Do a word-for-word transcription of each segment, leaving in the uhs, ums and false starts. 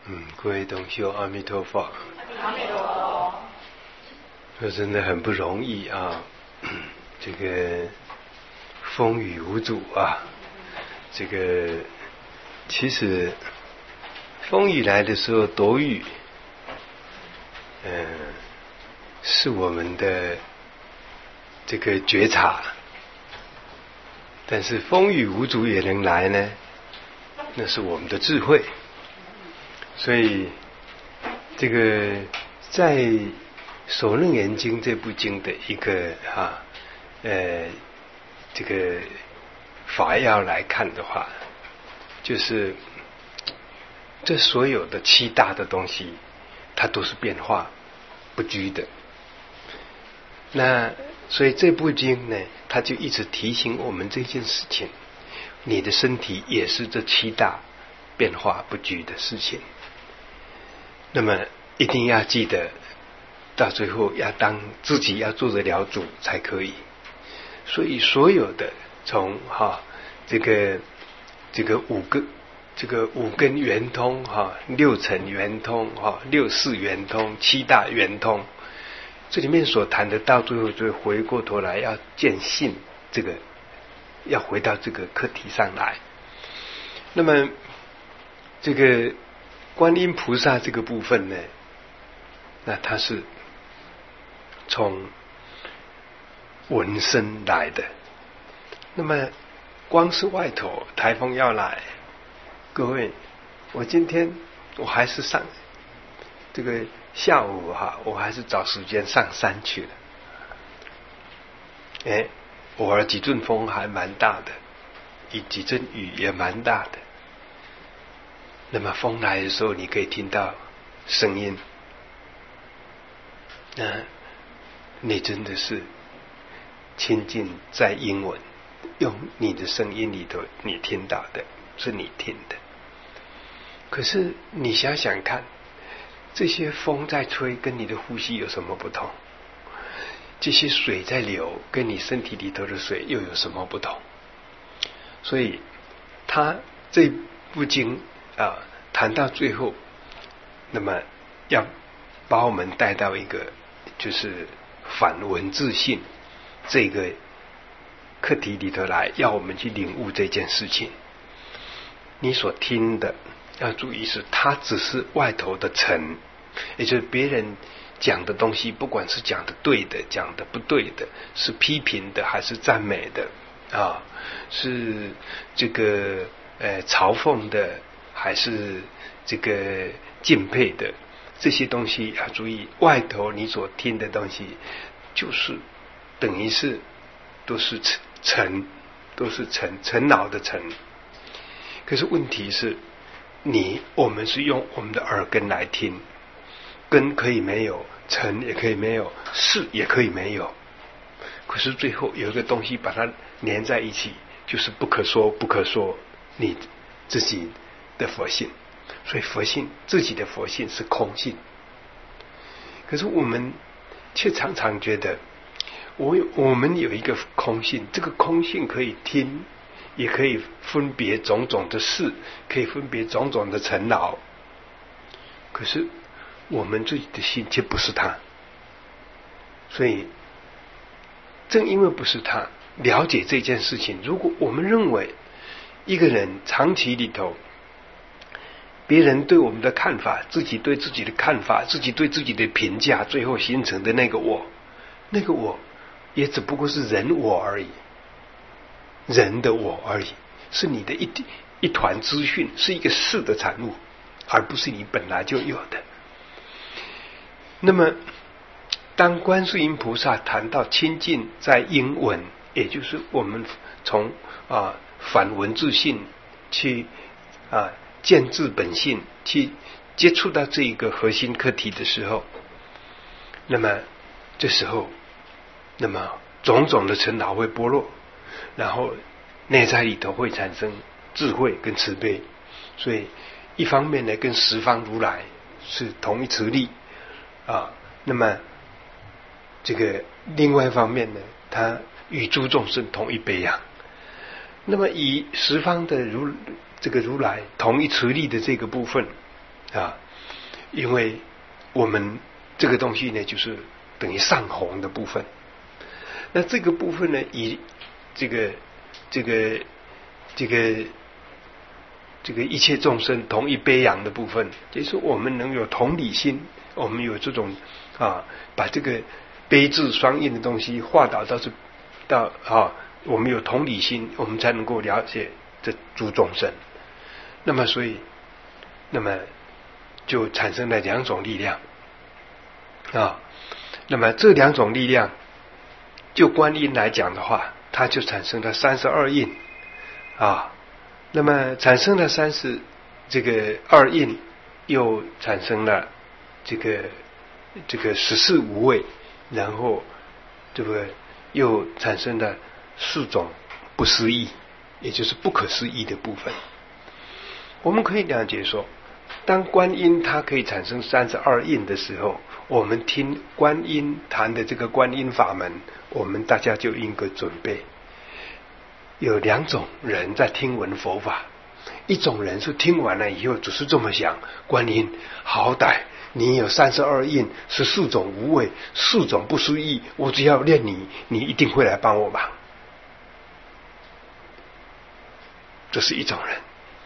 嗯，各位同修，阿弥陀佛。 阿弥陀佛。 这真的很不容易啊！这个风雨无阻啊，这个其实风雨来的时候躲雨，嗯、呃，是我们的这个觉察。但是风雨无阻也能来呢，那是我们的智慧。所以这个在《首楞严经》这部经的一个啊呃这个法要来看的话，就是这所有的七大的东西，它都是变化不居的。那所以这部经呢，它就一直提醒我们这件事情，你的身体也是这七大变化不居的事情。那么一定要记得，到最后要当自己要做得了主才可以。所以所有的从哈这个这个五个这个五根圆通哈，六尘圆通哈，六识圆通，七大圆通，这里面所谈的到最后就回过头来要见性，这个要回到这个课题上来。那么这个观音菩萨这个部分呢，那它是从闻声来的。那么光是外头台风要来，各位，我今天我还是上这个下午哈，我还是找时间上山去了。哎，偶尔几阵风还蛮大的，一几阵雨也蛮大的。那么风来的时候，你可以听到声音，那你真的是亲近在英文，用你的声音里头，你听到的是你听的。可是你想想看，这些风在吹，跟你的呼吸有什么不同？这些水在流，跟你身体里头的水又有什么不同？所以，他这部经啊，谈到最后，那么要把我们带到一个就是反闻自性这个课题里头来，要我们去领悟这件事情。你所听的要注意是，它只是外头的尘，也就是别人讲的东西，不管是讲的对的，讲的不对的，是批评的还是赞美的啊，是这个呃嘲讽的，还是这个敬佩的，这些东西要注意。外头你所听的东西，就是等于是都是尘，都是尘尘恼的尘。可是问题是，你我们是用我们的耳根来听，根可以没有，尘也可以没有，识也可以没有。可是最后有一个东西把它连在一起，就是不可说不可说你自己的佛性。所以佛性，自己的佛性是空性。可是我们却常常觉得，我我们有一个空性，这个空性可以听，也可以分别种种的事，可以分别种种的尘劳。可是我们自己的心却不是它。所以正因为不是它，了解这件事情，如果我们认为一个人长期里头，别人对我们的看法，自己对自己的看法，自己对自己的评价，最后形成的那个我，那个我也只不过是人我而已，人的我而已，是你的一一团资讯，是一个事的产物，而不是你本来就有的。那么当观世音菩萨谈到亲近在因闻，也就是我们从啊反闻自性去啊见自本性，去接触到这一个核心课题的时候，那么这时候，那么种种的尘劳会剥落，然后内在里头会产生智慧跟慈悲。所以一方面呢，跟十方如来是同一慈力啊，那么这个另外一方面呢，他与诸众生同一悲仰。那么以十方的如这个如来同一慈力的这个部分啊，因为我们这个东西呢，就是等于上红的部分。那这个部分呢，以这个这个这个这个一切众生同一悲仰的部分，就是我们能有同理心，我们有这种啊，把这个悲智双印的东西化导到这到啊，我们有同理心，我们才能够了解这诸众生。那么所以，那么就产生了两种力量啊。那么这两种力量，就观音来讲的话，它就产生了三十二印啊。那么产生了三十这个二印，又产生了这个这个十四无畏，然后这个又产生了四种不思议，也就是不可思议的部分。我们可以了解说，当观音它可以产生三十二印的时候，我们听观音谈的这个观音法门，我们大家就应该准备。有两种人在听闻佛法，一种人是听完了以后只是这么想，观音好歹你有三十二印，十四种无畏，四种不思议，我只要念你，你一定会来帮我忙。这是一种人。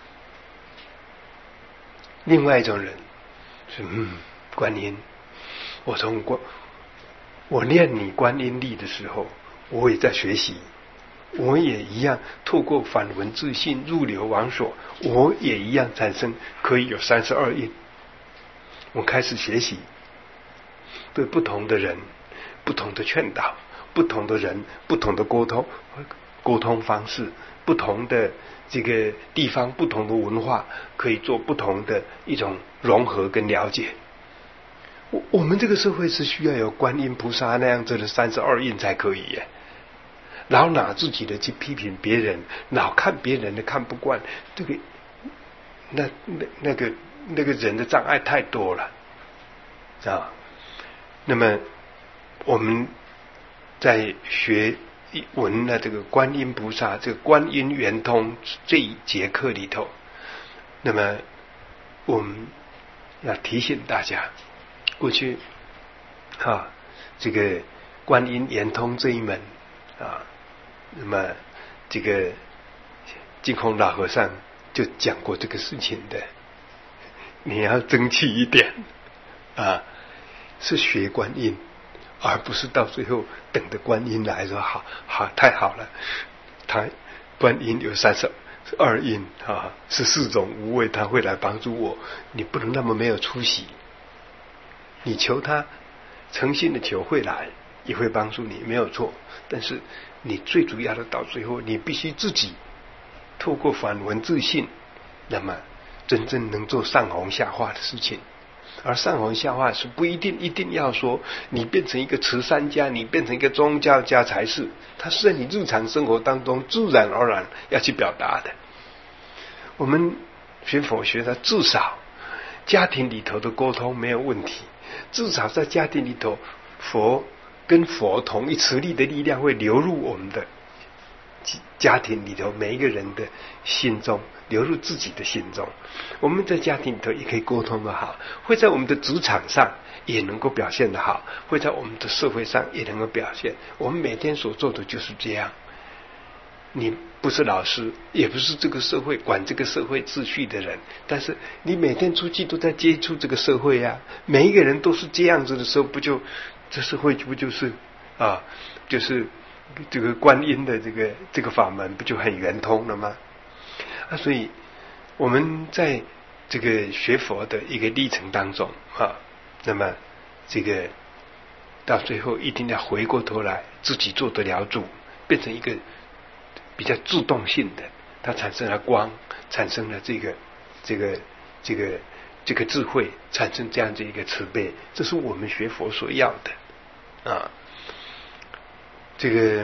另外一种人是嗯，观音，我从观我念你观音力的时候，我也在学习，我也一样透过反闻自信入流往所，我也一样产生可以有三十二印。我开始学习，对不同的人不同的劝导，不同的人不同的沟通沟通方式，不同的这个地方不同的文化，可以做不同的一种融合跟了解。我我们这个社会是需要有观音菩萨那样子的三十二印才可以耶。老拿自己的去批评别人，老看别人的看不惯，这个那那那个那个人的障碍太多了啊。那么我们在学闻了这个观音菩萨这个观音圆通这一节课里头，那么我们要提醒大家，过去啊这个观音圆通这一门啊，那么这个净空老和尚就讲过这个事情的，你要争气一点啊，是学观音，而不是到最后等着观音来说好好太好了，他观音有三十二印啊，是四种无畏，他会来帮助我。你不能那么没有出息，你求他诚心的求会来，也会帮助你，没有错。但是你最主要的到最后，你必须自己透过反闻自信，那么真正能做上弘下化的事情。而上弘下化是不一定一定要说你变成一个慈善家，你变成一个宗教家才是，它是在你日常生活当中自然而然要去表达的。我们学佛学的至少家庭里头的沟通没有问题，至少在家庭里头佛跟佛同一磁力的力量会流入我们的家庭里头，每一个人的心中，流入自己的心中。我们在家庭里头也可以沟通的好，会在我们的职场上也能够表现的好，会在我们的社会上也能够表现。我们每天所做的就是这样。你不是老师，也不是这个社会管这个社会秩序的人，但是你每天出去都在接触这个社会啊，每一个人都是这样子的时候，不就这社会不就是啊，就是这个观音的这个这个法门不就很圆通了吗？啊，所以我们在这个学佛的一个历程当中啊，那么这个到最后一定要回过头来自己做得了主，变成一个比较自动性的，它产生了光，产生了这个这个这个这个智慧，产生这样子一个慈悲，这是我们学佛所要的啊。这个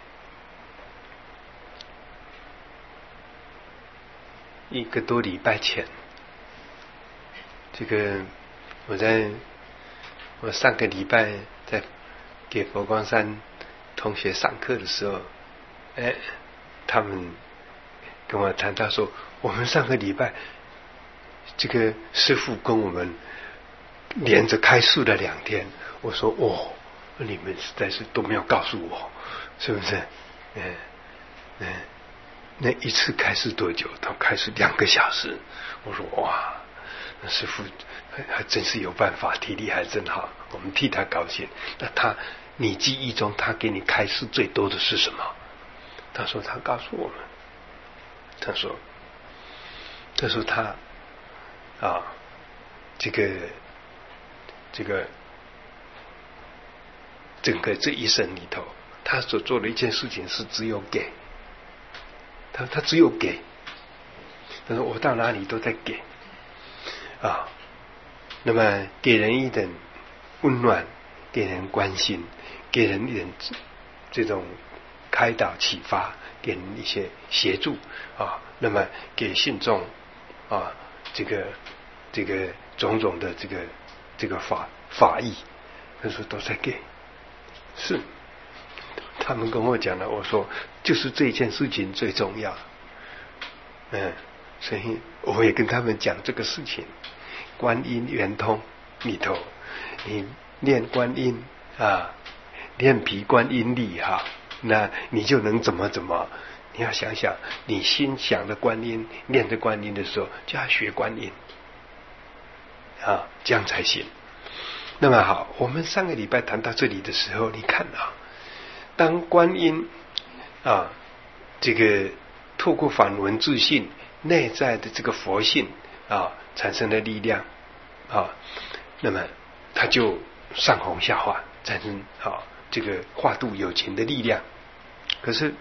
一个多礼拜前，这个我在我上个礼拜在给佛光山同学上课的时候，哎，他们跟我谈到说，我们上个礼拜这个师父跟我们连着开示了两天。我说哦，你们实在是都没有告诉我，是不是？嗯嗯，那一次开示多久？他开示两个小时。我说哇，那师父还还真是有办法，体力还真好，我们替他高兴。那他，你记忆中他给你开示最多的是什么？他说他告诉我们，他说，他说他啊，这个这个整个这一生里头，他所做的一件事情是只有给，他他只有给。他说我到哪里都在给啊，那么给人一点温暖，给人关心，给人一点这种开导启发，给人一些协助啊，那么给信众啊这个这个种种的这个这个法法益，他说都在给。是他们跟我讲了，我说就是这件事情最重要。嗯，所以我也跟他们讲这个事情。观音圆通里头，你念观音啊，练皮观音力哈，那你就能怎么怎么。你要想想，你心想的观音，念着观音的时候，就要学观音啊，这样才行。那么好，我们上个礼拜谈到这里的时候，你看啊，当观音啊，这个透过反文自信内在的这个佛性啊，产生了力量啊，那么它就上弘下化，产生啊这个化度有情的力量。可是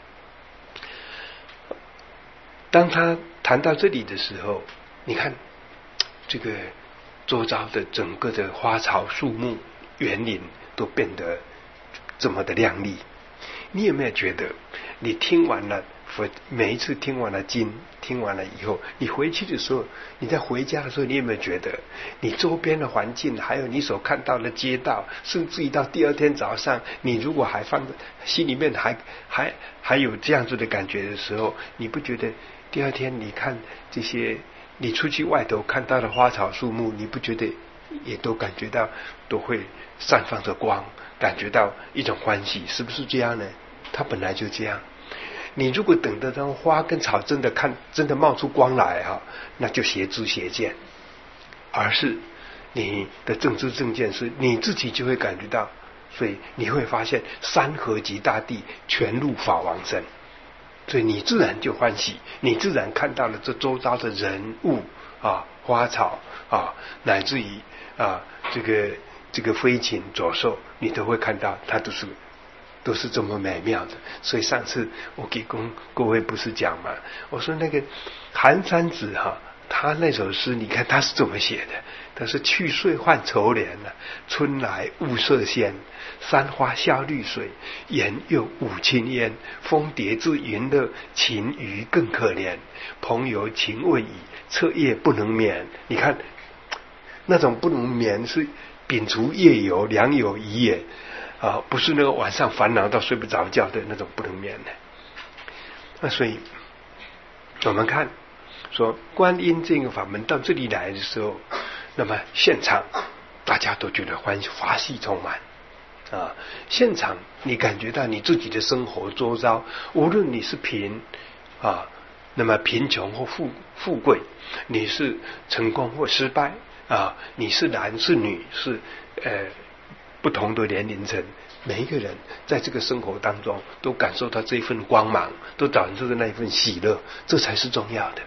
当他谈到这里的时候，你看这个周遭的整个的花草树木园林都变得这么的亮丽。你有没有觉得你听完了佛，每一次听完了经，听完了以后，你回去的时候，你在回家的时候，你有没有觉得你周边的环境，还有你所看到的街道，甚至于到第二天早上，你如果还放在心里面还还还有这样子的感觉的时候，你不觉得第二天你看这些你出去外头看到的花草树木，你不觉得也都感觉到都会散发着光，感觉到一种欢喜，是不是这样呢？它本来就这样。你如果等到当花跟草真的看真的冒出光来啊，那就邪知邪见。而是你的正知正见是你自己就会感觉到，所以你会发现山河及大地全入法王身，所以你自然就欢喜，你自然看到了这周遭的人物啊、花草啊，乃至于啊这个这个飞禽走兽，你都会看到它都是都是这么美妙的。所以上次我给公各位不是讲嘛，我说那个寒山子哈、啊，他那首诗你看他是怎么写的？他是去岁换愁莲啊，春来物色鲜，山花笑绿水，岩又舞青烟，蜂蝶自云乐，禽鱼更可怜，朋友情未已，彻夜不能眠。你看那种不能眠是摒除夜游，良有遗也啊，不是那个晚上烦恼到睡不着觉的那种不能眠的。那所以我们看说观音这个法门到这里来的时候，那么现场大家都觉得欢喜法喜充满啊！现场你感觉到你自己的生活周遭，无论你是贫啊，那么贫穷或富富贵，你是成功或失败啊，你是男是女，是呃不同的年龄层，每一个人在这个生活当中都感受到这一份光芒，都感受到那一份喜乐，这才是重要的。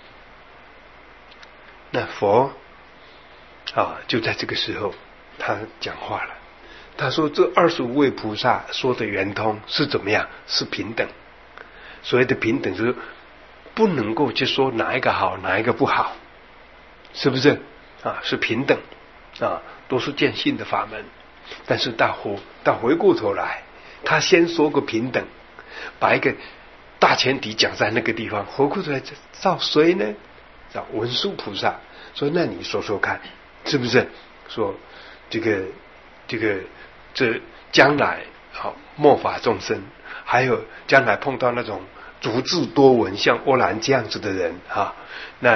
那佛啊，就在这个时候他讲话了，他说这二十五位菩萨说的圆通是怎么样？是平等。所谓的平等就是不能够去说哪一个好哪一个不好，是不是啊？是平等啊，都是见性的法门。但是到回到回过头来，他先说个平等，把一个大前提讲在那个地方，回过头来照谁呢？找文殊菩萨说，那你说说看，是不是说这个这个这将来好末法众生，还有将来碰到那种足智多闻像欧兰这样子的人啊，那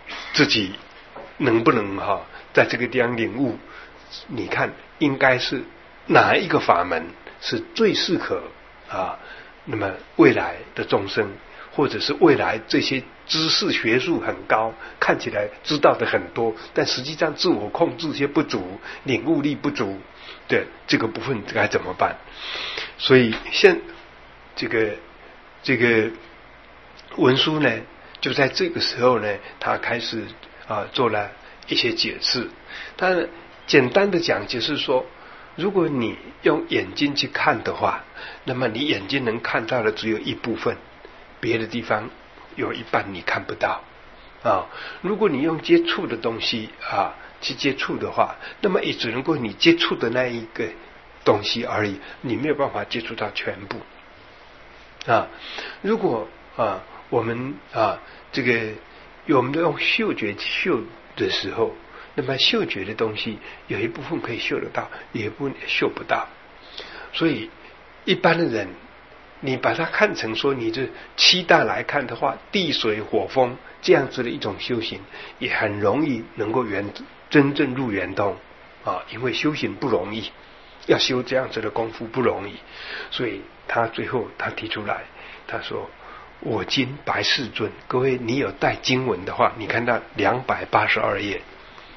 自己能不能哈、啊、在这个地方领悟？你看，应该是哪一个法门是最适合啊？那么未来的众生，或者是未来这些知识学术很高，看起来知道的很多，但实际上自我控制些不足，领悟力不足的这个部分该怎么办？所以现这个这个文殊呢，就在这个时候呢，他开始啊做了一些解释。他简单的讲，就是说，如果你用眼睛去看的话，那么你眼睛能看到的只有一部分，别的地方有一半你看不到啊。如果你用接触的东西啊去接触的话，那么也只能够你接触的那一个东西而已，你没有办法接触到全部啊。如果啊我们啊这个我们用嗅觉嗅的时候，那么嗅觉的东西有一部分可以嗅得到，有一部分嗅不到。所以一般的人，你把它看成说你这七大来看的话，地水火风这样子的一种修行，也很容易能够圆真正入圆通啊。因为修行不容易，要修这样子的功夫不容易，所以他最后他提出来，他说：“我今白世尊。”各位，你有带经文的话，你看到两百八十二页。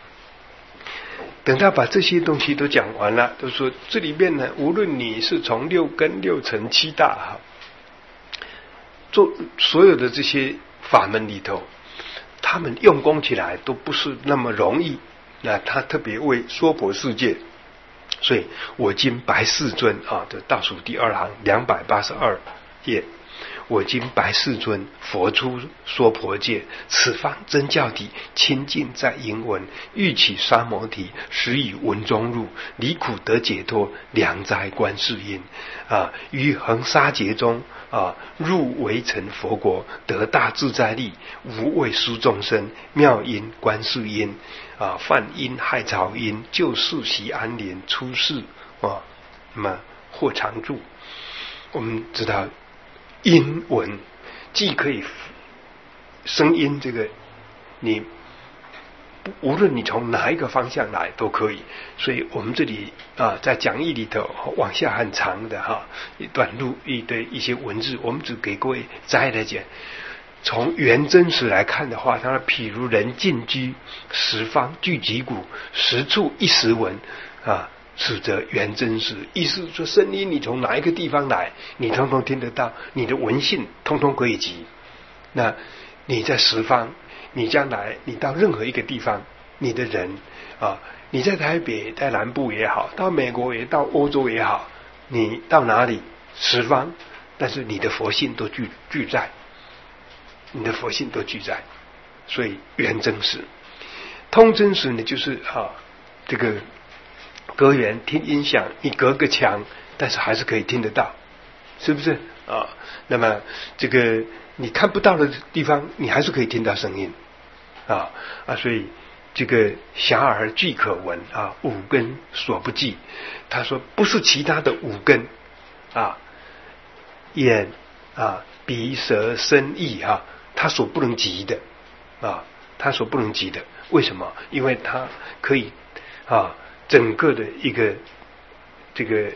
等他把这些东西都讲完了，都说这里面呢，无论你是从六根、六尘、七大哈，做所有的这些法门里头，他们用功起来都不是那么容易。那他特别为娑婆世界，所以我今白世尊啊的倒数第二行两百八十二页。我今白世尊，佛出娑婆界，此方真教体，清净在因闻，欲起三摩提，实以闻中入，离苦得解脱，良哉观世音啊！于恒沙劫中啊，入围成佛国，得大自在力，无畏殊众生，妙音观世音啊，犯因害草因，救世习安宁，出世啊，那么获常住。我们知道。音闻既可以声音，这个你无论你从哪一个方向来都可以。所以我们这里啊，在讲义里头往下很长的哈一段录一堆一些文字，我们只给各位摘来讲。从原真实来看的话，他说：“譬如人近居，十方聚集鼓，十处一时闻啊。”是则原真实，意思说声音你从哪一个地方来，你通通听得到，你的闻性通通可以集。那你在十方，你将来你到任何一个地方，你的人啊，你在台北，在南部也好，到美国也到欧洲也好，你到哪里十方，但是你的佛性都聚聚在，你的佛性都聚在，所以原真实。通真实呢，就是啊这个。隔远听音响，你隔个墙，但是还是可以听得到，是不是啊？那么这个你看不到的地方，你还是可以听到声音啊啊！所以这个遐而俱可闻啊，五根所不及。他说不是其他的五根啊，眼啊、鼻、舌、身、意啊，他所不能及的啊，他所不能及的。为什么？因为他可以啊。整个的一个这个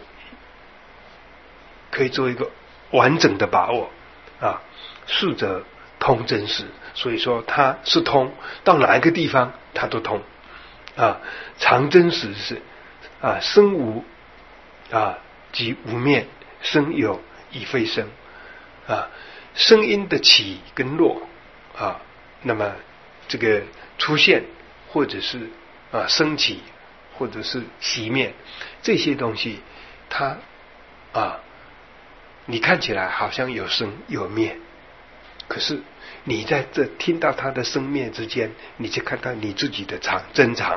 可以做一个完整的把握啊，是则通真实，所以说它是通，到哪一个地方它都通啊。常真实是啊，生无啊即无灭，生有已非生啊，声音的起跟落啊，那么这个出现或者是啊升起。或者是熄灭，这些东西它啊你看起来好像有生有灭，可是你在这听到它的生灭之间，你就看到你自己的常真常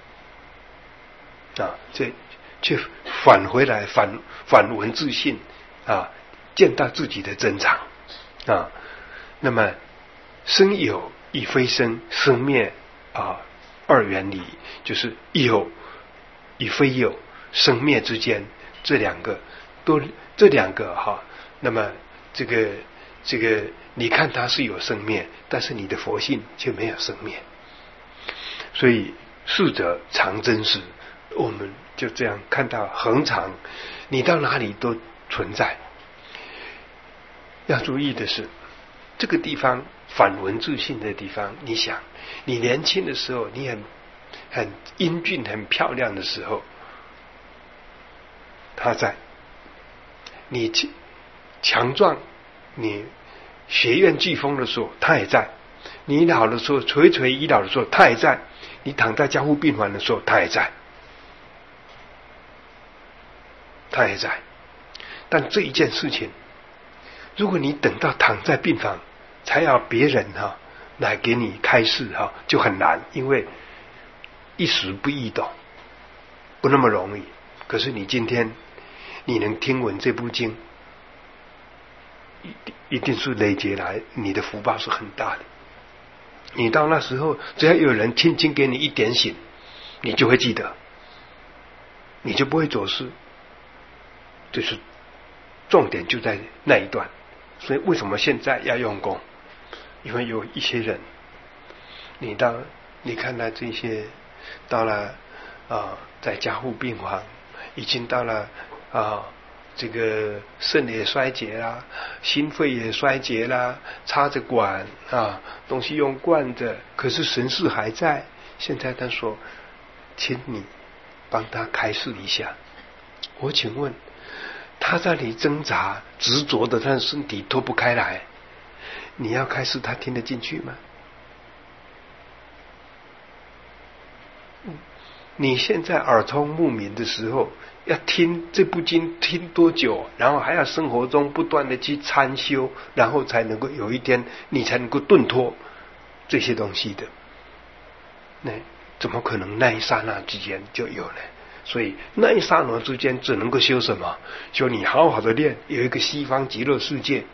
啊，这去返回来反反闻自性啊，见到自己的真常啊。那么生有已非生，生灭啊二元理，就是有与非有，生灭之间，这两个都这两个哈，那么这个这个你看它是有生灭，但是你的佛性却没有生灭。所以事者常真实，我们就这样看到恒常，你到哪里都存在。要注意的是，这个地方反文自性的地方，你想，你年轻的时候，你很很英俊、很漂亮的时候，他在；你强壮，你学院飓风的时候，他也在；你老的时候，垂垂已老的时候，他也在；你躺在加护病房的时候，他也在，他也在。但这一件事情，如果你等到躺在病房才要别人哈、啊、来给你开示哈、啊，就很难，因为一时不易懂，不那么容易。可是你今天你能听闻这部经，一定是累积来，你的福报是很大的。你到那时候，只要有人轻轻给你一点醒，你就会记得，你就不会走失。就是重点就在那一段。所以为什么现在要用功？因为有一些人，你到你看到这些到了啊、呃，在加护病房，已经到了啊、呃，这个肾也衰竭啦，心肺也衰竭啦，插着管啊，东西用惯着，可是神识还在。现在他说，请你帮他开示一下。我请问，他在那里挣扎执着的，他的身体脱不开来，你要开示他听得进去吗？你现在耳聪目明的时候，要听这部经听多久？然后还要生活中不断的去参修，然后才能够有一天你才能够顿脱这些东西的。那怎么可能那一刹那之间就有呢？所以那一刹那之间只能够修什么？修你好好的练，有一个西方极乐世界，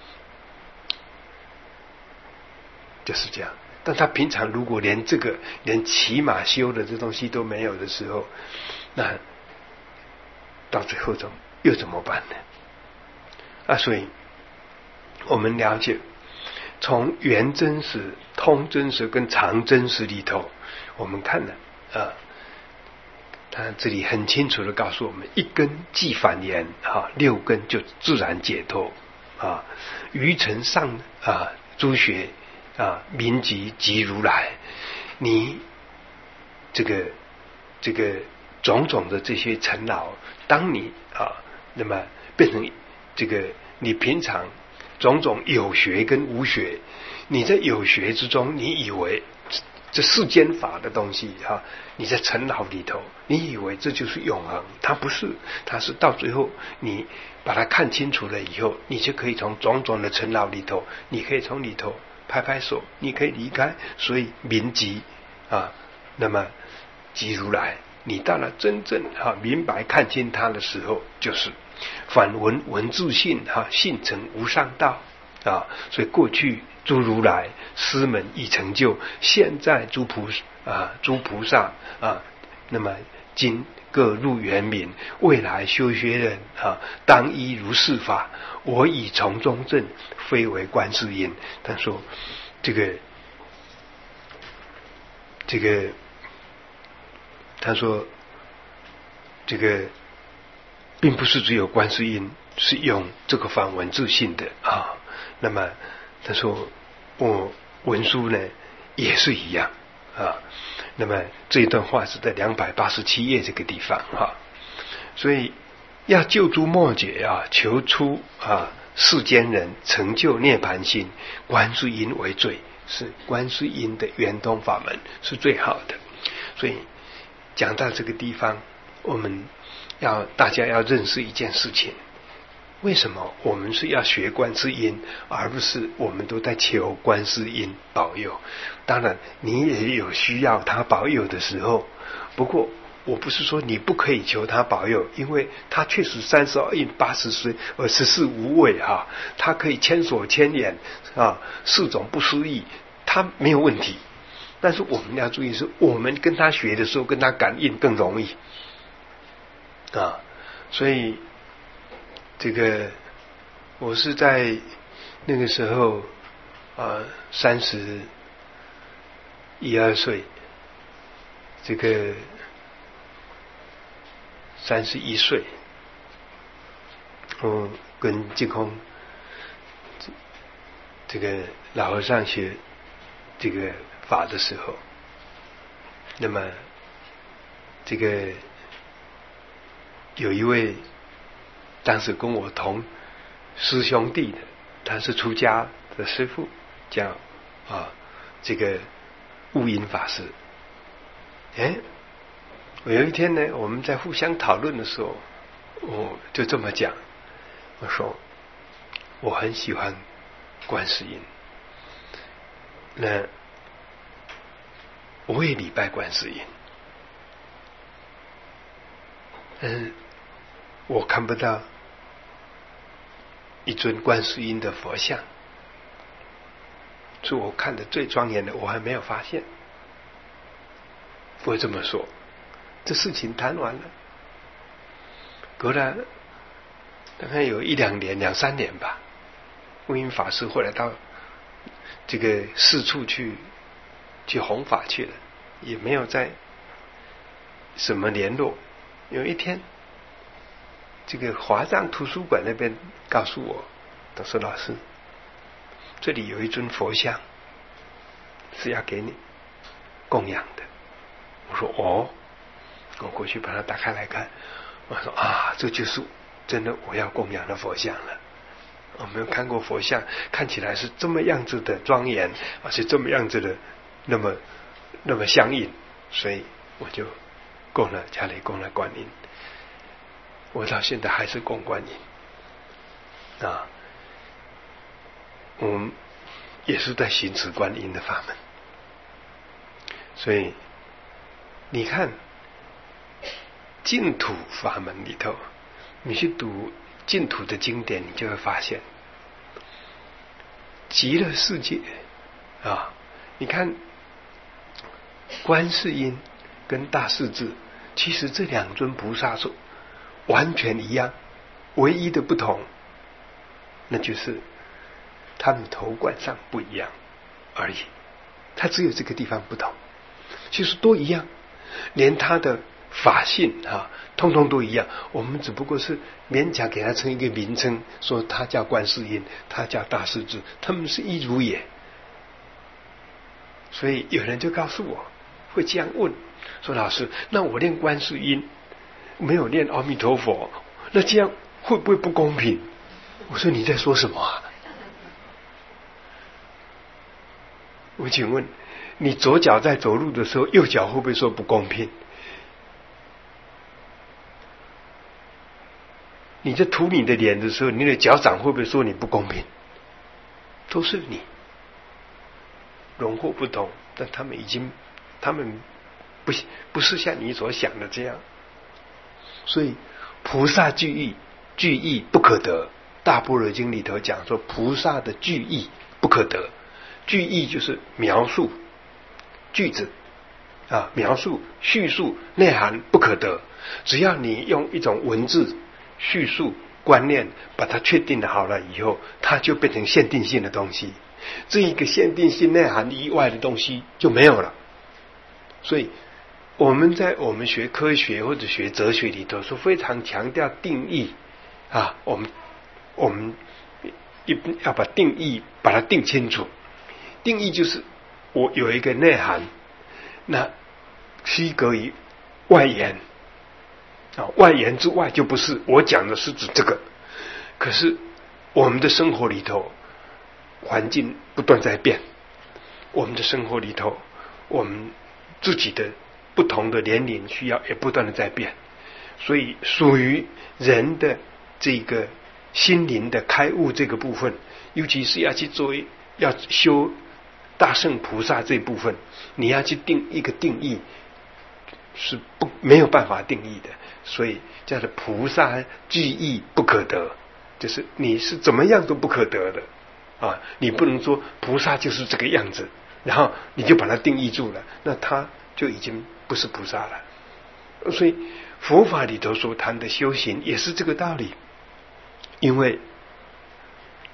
就是这样。但他平常如果连这个连起码修的这东西都没有的时候，那到最后怎又怎么办呢？啊，所以我们了解，从圆真实、通真实跟常真实里头，我们看了啊，他这里很清楚的告诉我们，一根即反言啊，六根就自然解脱啊。余尘上啊，诸学啊，民即即如来，你这个这个种种的这些尘劳，当你啊，那么变成这个你平常种种有学跟无学，你在有学之中，你以为这世间法的东西啊，你在尘劳里头，你以为这就是永恒，它不是，它是到最后你把它看清楚了以后，你就可以从种种的尘劳里头，你可以从里头拍拍手，你可以离开。所以明即啊，那么即如来，你到了真正啊明白看清它的时候，就是反闻文自性哈、啊，性成无上道啊。所以过去诸如来师门已成就，现在诸菩啊诸菩萨啊，那么今各入圆明，未来修学人啊，当依如是法。我以从中证，非为观世音。他说，这个这个，他说这个，并不是只有观世音是用这个反文自性的啊。那么他说，我文殊呢也是一样啊。那么这一段话是在两百八十七页这个地方啊。所以要救诸末劫啊，求出啊世间人成就涅槃心，观世音为最，是观世音的圆通法门是最好的。所以讲到这个地方，我们要大家要认识一件事情，为什么我们是要学观世音，而不是我们都在求观世音保佑？当然你也有需要他保佑的时候，不过我不是说你不可以求他保佑，因为他确实三十而应八十岁，而十四无畏啊，他可以千手千眼啊，四种不思议，他没有问题。但是我们要注意是，我们跟他学的时候，跟他感应更容易啊。所以这个我是在那个时候啊，三十一二岁，这个三十一岁，我跟净空这个老和尚学这个法的时候，那么这个有一位当时跟我同师兄弟的，他是出家的师父，叫啊这个悟音法师。哎，我有一天呢，我们在互相讨论的时候，我就这么讲，我说我很喜欢观世音，那我也礼拜观世音，嗯，我看不到一尊观世音的佛像，是我看的最庄严的，我还没有发现。我这么说，这事情谈完了，隔了大概有一两年、两三年吧，悟音法师后来到这个四处去去弘法去了，也没有再什么联络。有一天，这个华藏图书馆那边告诉我，他说：“老师，这里有一尊佛像，是要给你供养的。”我说：“哦。”我过去把它打开来看，我说：“啊，这就是真的我要供养的佛像了。我没有看过佛像，看起来是这么样子的庄严，而且这么样子的那么那么相应，所以我就供了家里供了观音。我到现在还是供观音啊，我们也是在行持观音的法门。所以你看净土法门里头，你去读净土的经典，你就会发现极乐世界啊，你看观世音跟大势至，其实这两尊菩萨是完全一样，唯一的不同那就是他们头冠上不一样而已，它只有这个地方不同，其实都一样，连他的法性啊，通通都一样。我们只不过是勉强给他称一个名称，说他叫观世音，他叫大势至，他们是一如也。所以有人就告诉我，会这样问说：“老师，那我念观世音，没有念阿弥陀佛，那这样会不会不公平？”我说：“你在说什么啊？”我请问，你左脚在走路的时候，右脚会不会说不公平？你在涂你的脸的时候，你的脚掌会不会说你不公平？都是你荣获不同，但他们已经，他们不不是像你所想的这样。所以菩萨具义，具义不可得。大般若经里头讲说，菩萨的具义不可得。具义就是描述句子啊，描述叙述内涵不可得。只要你用一种文字叙述观念把它确定好了以后，它就变成限定性的东西，这一个限定性内涵以外的东西就没有了。所以我们在我们学科学或者学哲学里头是非常强调定义啊，我们我们一要把定义把它定清楚。定义就是我有一个内涵，那区隔于外延啊，外延之外就不是，我讲的是指这个。可是我们的生活里头环境不断在变，我们的生活里头我们自己的不同的年龄需要也不断的在变，所以属于人的这个心灵的开悟这个部分，尤其是要去做要修大乘菩萨这部分，你要去定一个定义是不没有办法定义的。所以叫做菩萨具义不可得，就是你是怎么样都不可得的啊！你不能说菩萨就是这个样子，然后你就把它定义住了，那他就已经不是菩萨了。所以佛法里头所谈的修行也是这个道理，因为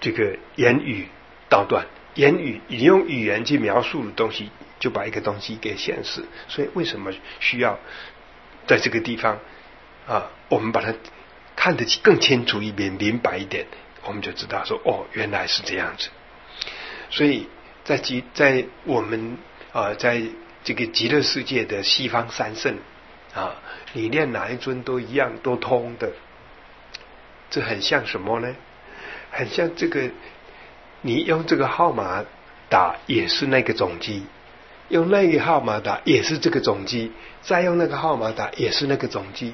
这个言语道断，言语你用语言去描述的东西，就把一个东西给显示。所以为什么需要在这个地方啊，我们把它看得更清楚一点，明白一点，我们就知道说，哦，原来是这样子。所以在极在我们啊，在这个极乐世界的西方三圣啊，你念哪一尊都一样，都通的。这很像什么呢？很像这个，你用这个号码打也是那个总机，用那个号码打也是这个总机，再用那个号码打也是那个总机。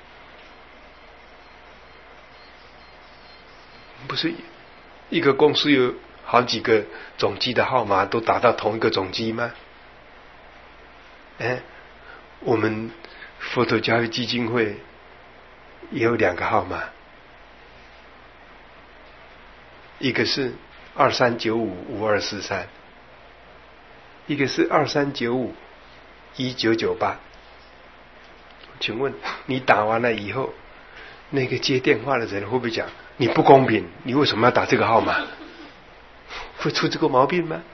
不是一个公司有好几个总机的号码都打到同一个总机吗？哎，我们佛陀教育基金会也有两个号码，一个是二三九五五二四三，一个是二三九五一九九八。请问你打完了以后，那个接电话的人会不会讲你不公平？你为什么要打这个号码？会出这个毛病吗？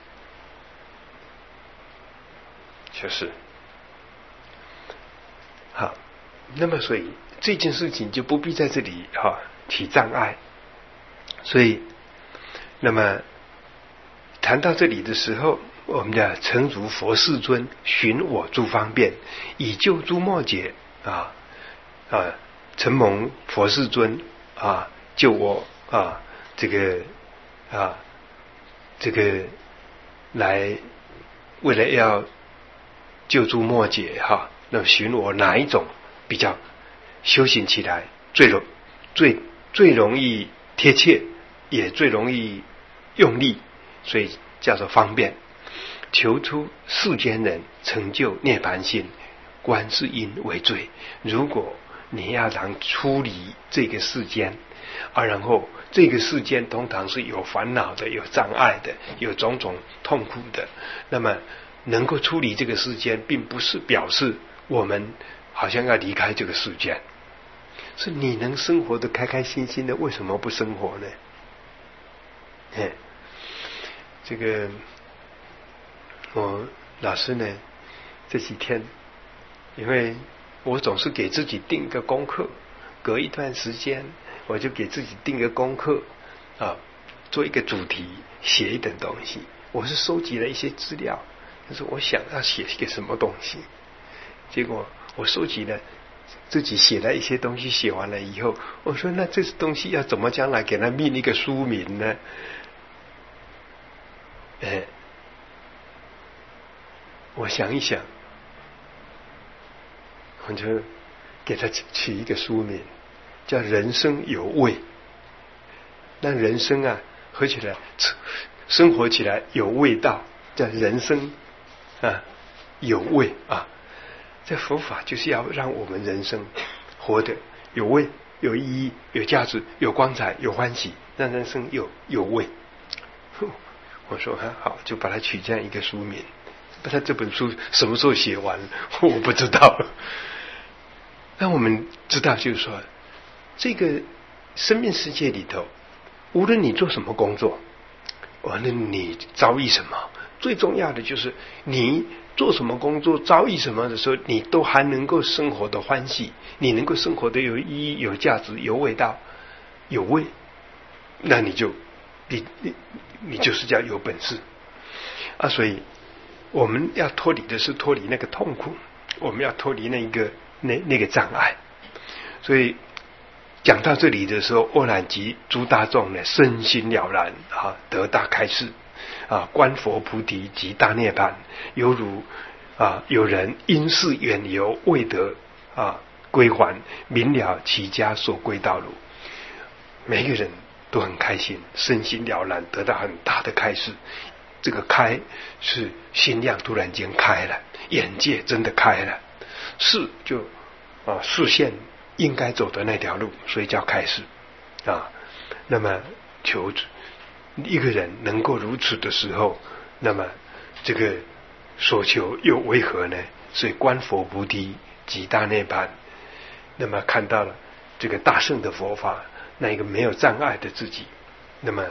就是好，那么所以这件事情就不必在这里哈起障碍。所以，那么谈到这里的时候，我们的诚如佛世尊，寻我诸方便，以救诸末劫啊啊，承蒙佛世尊啊救我啊这个啊这个来为了要救诸末劫哈，那么寻我哪一种比较修行起来最容最最容易贴切，也最容易用力，所以叫做方便。求出世间人成就涅槃性，观世音为最。如果你要能出离这个世间啊，然后这个世间通常是有烦恼的，有障碍的，有种种痛苦的，那么能够出离这个世间，并不是表示我们好像要离开这个世间，是你能生活的开开心心的，为什么不生活呢？嘿，这个我老师呢这几天，因为我总是给自己定一个功课，隔一段时间我就给自己定个功课啊，做一个主题，写一点东西。我是收集了一些资料，就是我想要写一个什么东西，结果我收集了自己写了一些东西，写完了以后，我说那这东西要怎么将来给它命一个书名呢？哎，我想一想，我就给它取一个书名，叫人生有味。那人生啊合起来生活起来有味道，叫人生啊有味啊。这佛法就是要让我们人生活得有味、有意义、有价值、有光彩、有欢喜，让人生有有味。我说还好，就把它取这样一个书名。不知道这本书什么时候写完，我不知道。那我们知道，就是说，这个生命世界里头，无论你做什么工作，无论你遭遇什么，最重要的就是你做什么工作、遭遇什么的时候，你都还能够生活的欢喜，你能够生活的有意义、有价值、有味道、有味，那你就你你你就是叫有本事啊！所以我们要脱离的是脱离那个痛苦，我们要脱离那一个那那个障碍。所以讲到这里的时候，欧览及诸大众呢，身心了然啊，得大开示啊，观佛菩提及大涅槃，犹如啊有人因事远游未得啊归还，明了其家所归道路。每一个人都很开心，身心了然，得到很大的开示。这个开是心量突然间开了，眼界真的开了，视就啊视线应该走的那条路，所以叫开示啊。那么求一个人能够如此的时候，那么这个所求又为何呢？所以观佛菩提及大涅槃，那么看到了这个大圣的佛法，那一个没有障碍的自己，那么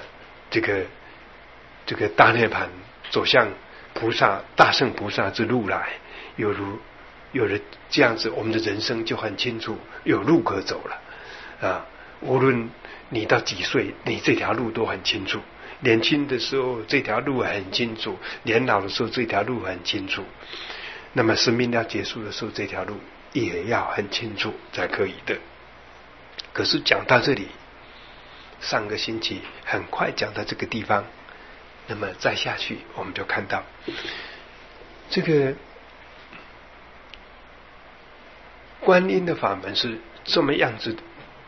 这个这个大涅槃走向菩萨大圣菩萨之路来，有如有了这样子，我们的人生就很清楚，有路可走了啊！无论你到几岁，你这条路都很清楚。年轻的时候这条路很清楚，年老的时候这条路很清楚。那么生命要结束的时候，这条路也要很清楚才可以的。可是讲到这里，上个星期很快讲到这个地方，那么再下去我们就看到这个观音的法门是这么样子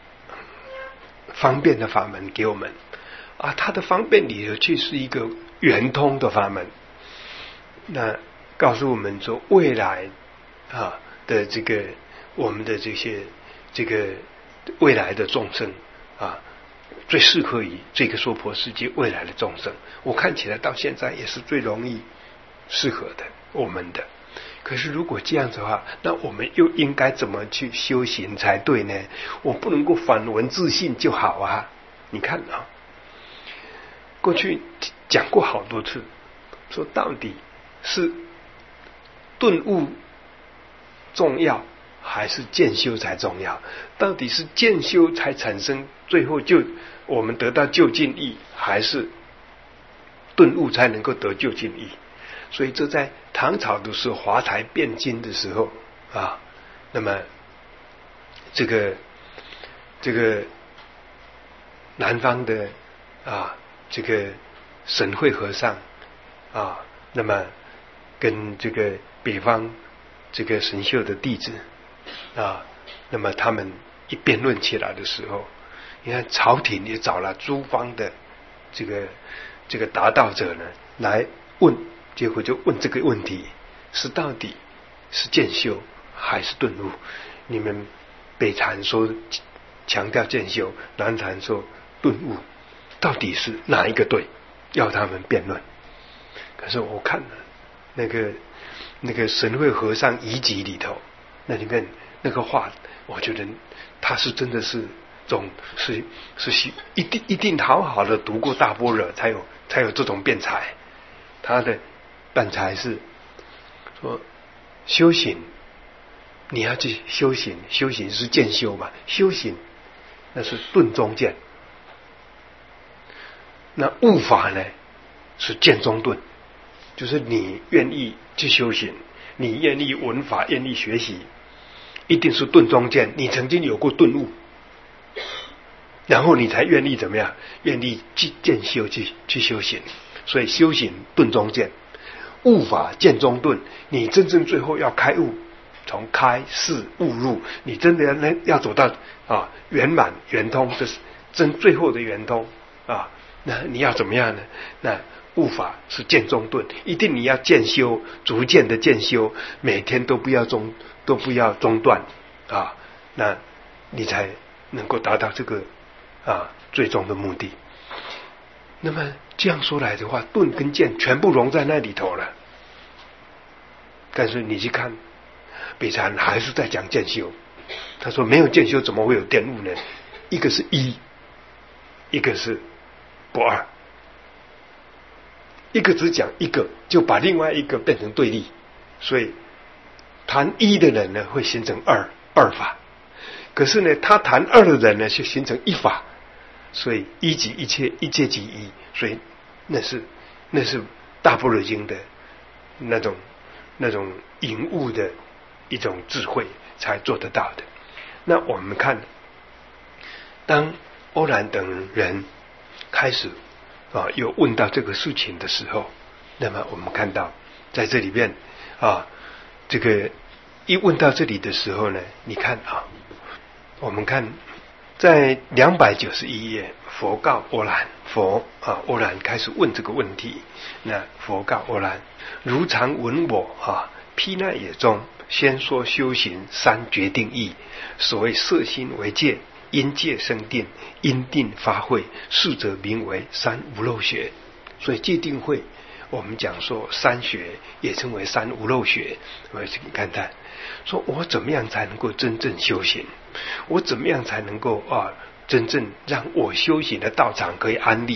方便的法门给我们啊，它的方便里头却是一个圆通的法门，那告诉我们说未来啊的这个我们的这些这个未来的众生啊，最适合于这个娑婆世界未来的众生，我看起来到现在也是最容易适合的我们的。可是如果这样子的话，那我们又应该怎么去修行才对呢？我不能够反闻自信就好啊！你看啊，过去讲过好多次，说到底是顿悟重要还是渐修才重要？到底是渐修才产生最后就我们得到究竟义，还是顿悟才能够得究竟义？所以这在唐朝的时候华台辩经的时候啊，那么这个这个南方的啊这个神会和尚啊，那么跟这个北方这个神秀的弟子啊，那么他们一辩论起来的时候，你看朝廷也找了诸方的这个这个达道者呢来问，结果就问这个问题是到底是渐修还是顿悟？你们北禅说强调渐修，南禅说顿悟，到底是哪一个对？要他们辩论。可是我看了那个那个神会和尚遗集里头，那里面那个话，我觉得他是真的是种是是一定一定好好的读过大般若，才有才有这种辩才。他的辩才是说修行，你要去修行，修行是渐修嘛，修行那是顿中渐，那悟法呢是渐中顿，就是你愿意去修行，你愿意闻法，愿意学习，一定是顿中渐，你曾经有过顿悟，然后你才愿意怎么样，愿意去渐修，去去修行。所以修行顿中渐，悟法渐中顿，你真正最后要开悟，从开示悟入，你真的要要走到啊圆满圆通，这是真最后的圆通啊。那你要怎么样呢？那悟法是渐中顿，一定你要渐修，逐渐的渐修，每天都不要中都不要中断啊，那你才能够达到这个啊最终的目的。那么这样说来的话，顿跟渐全部融在那里头了。但是你去看北禅还是在讲渐修，他说没有渐修怎么会有顿悟呢？一个是一，一个是不二，一个只讲一个，就把另外一个变成对立，所以谈一的人呢会形成二二法，可是呢他谈二的人呢就形成一法，所以一即一切，一切即一，所以那是那是大般若经的那种那种隐悟的一种智慧才做得到的。那我们看，当欧兰等人开始啊有问到这个事情的时候，那么我们看到在这里面啊，这个一问到这里的时候呢，你看啊，我们看在两百九十一页，佛告欧兰，佛啊欧兰开始问这个问题。那佛告欧兰，如常闻我啊毗那耶中先说修行三决定义，所谓色心为戒，因戒生定，因定发慧，是则名为三无漏学。所以戒定慧我们讲说三学也称为三无漏学。我们看看说我怎么样才能够真正修行，我怎么样才能够啊真正让我修行的道场可以安立，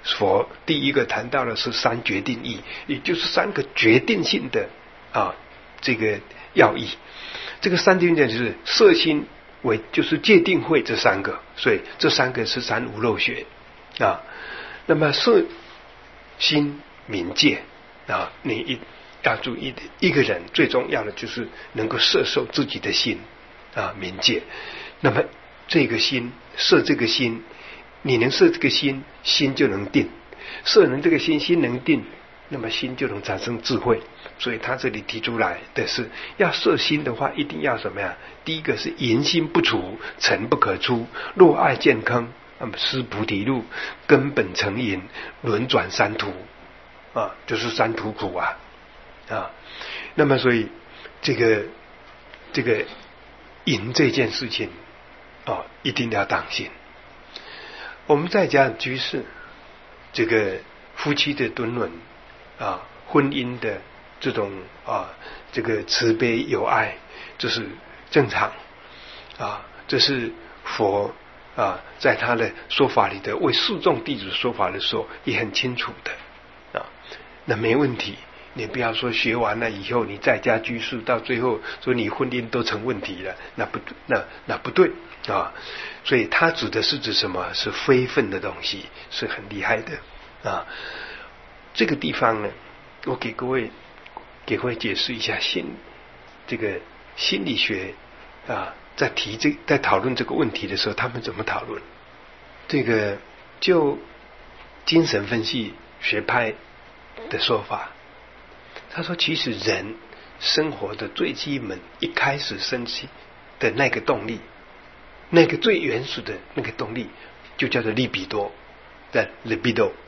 佛第一个谈到的是三决定义，也就是三个决定性的啊这个要义。这个三决定就是色心为就是戒定慧这三个，所以这三个是三无漏学啊。那么色心明戒啊，你一要注意的，一个人最重要的就是能够摄受自己的心啊，明戒。那么这个心摄这个心，你能摄这个心，心就能定；摄能这个心，心能定，那么心就能产生智慧。所以他这里提出来的是，要摄心的话，一定要什么呀？第一个是淫心不除，尘不可出。若爱见坑，那么失菩提路，根本成淫，轮转三途啊，就是三途苦啊啊。那么所以这个这个淫这件事情啊，一定要当心。我们在家居士，这个夫妻的敦伦啊，婚姻的这种啊，这个慈悲友爱，这是正常啊，这是佛啊在他的说法里的为四众弟子说法的时候也很清楚的啊，那没问题。你不要说学完了以后你在家居士，到最后说你婚姻都成问题了，那不那那不对啊。所以他指的是指什么？是非分的东西，是很厉害的啊。这个地方呢，我给各位给各位解释一下心这个心理学啊，在提这在讨论这个问题的时候，他们怎么讨论？这个就精神分析学派的说法。他说其实人生活的最基本一开始升起的那个动力，那个最原始的那个动力就叫做利比多的 libido